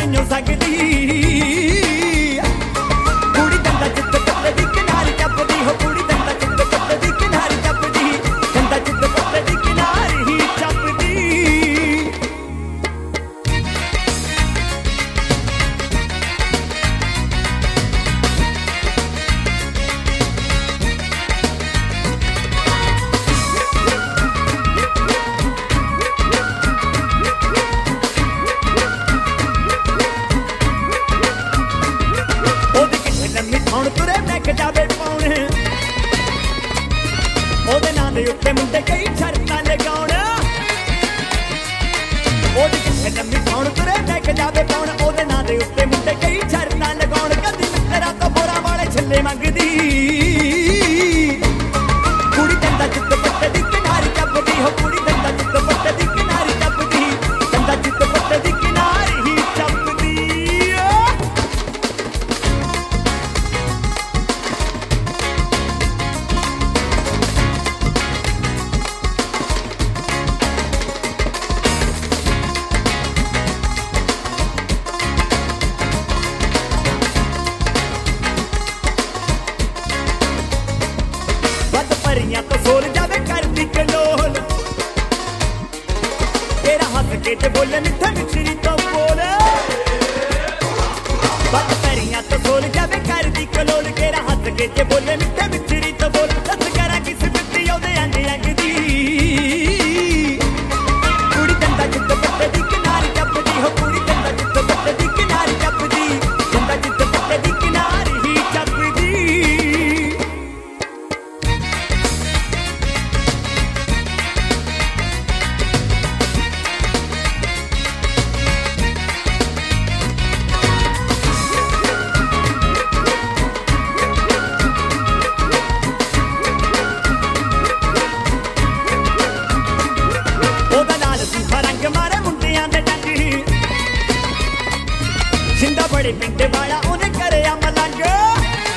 ताइयों सकदी कुड़ी दंदा चित्त पत्ते दी किनारी टपदी हो कुड़ी दंदा चित्त पत्ते दी किनारी टपदी दंदा चित्त पत्ते दी किनारी ही टपदी ਹੁਣ ਤੁਰੇ ਮੈਂ ਜਾਵੇ ਪਾਉਣ ਉਹਦੇ ਨਾਂ ਦੇ ਉੱਤੇ ਮੁੰਡੇ ਕਈ ਸ਼ਰਤਾਂ ਲਗਾਉਣ ਉਹਦੀ ਕਿੱਥੇ ਲੰਮੀ ਹੁਣ ਤੁਰੇ ਮੈਂ ਜਾਵੇ ਪਾਉਣ ਉਹਦੇ ਨਾਂ ਦੇ ਉੱਤੇ ਮੁੰਡੇ ਕਈ ਸ਼ਰਤਾਂ ਲਗਾਉਣ ਕਦੀ ਮਿੱਤਰਾਂ ਤੋਂ ਬੋਰਾ ਵਾਲੇ ਛੱਲੇ ਮੰਗਦੀ ਕੁੜੀ ਦੰਦਾ ਚਿੱਤ ਪੱਤੇ ਦੀ ਕਿਨਾਰੀ ਟੱਪਦੀ ਹੋ ਕੁੜੀ ਦੰਦਾ ਚਿੱਤ ਪੱਤੇ ਦੀ ਕਿਨਾਰੀ ਟੱਪਦੀ ਦੰਦਾ ਚਿੱਤ ਪੱਤੇ ਦੀ ਕਿਨਾਰੀ ਹੀ ਟੱਪਦੀ परियां तो सोल जावे करदी कलोल तेरा हंस के ते बोले मिठा मिठड़ी तो बोल बद परियां तो सोल जावे करदी कलोल तेरा हंस के ते बोले मिठा मिठड़ी तो बोल दस करा किस बिट्टी ओदे अंग अंग दी कुड़ी दंदा चित्त पत्ते दी किनारी टपदी हो कुड़ी दंदा चित्त पत्ते दी किनारी टपदी दंदा चित्त पत्ते दी किनारी ही टपदी बड़े पिंड वाला उन्हें करे मलंग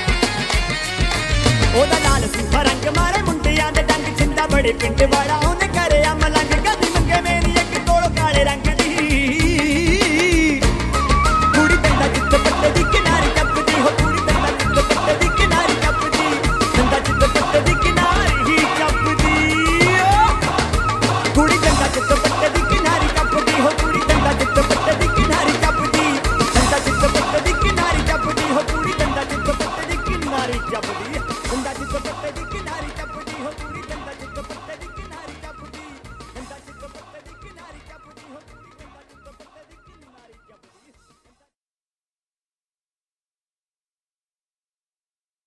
ओदा लाल सूखा रंग मारे मुंडियां दे डंग छिंदा बड़े पिंड वाला उन्हें